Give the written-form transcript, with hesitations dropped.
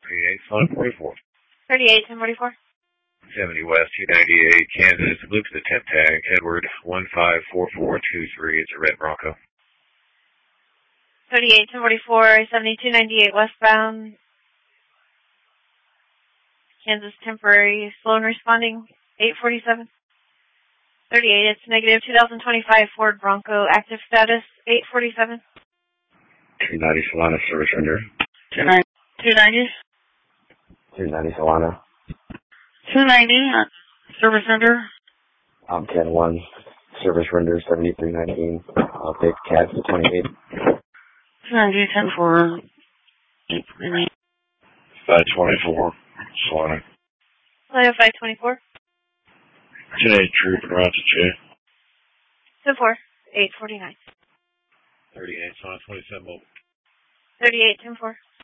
38, Solana 44. 38, 1044. 70 West, 298, Kansas. Loop to the temp tag, Edward 154423. It's a red Bronco. 38, 1044, 7298 westbound. Kansas temporary, slow and responding, 847. 38, it's negative 2025 Ford Bronco, active status, 847. 290 Solana, service render. 290. 290 Solana. 290, service render. 10-1, service render 7319. I'll take CAD 28. 290, 10-4. 524, Solana. 524. 10-8, troop and route to J. 10-4, 849. 38, Solana 27 mobile. 38, 10-4.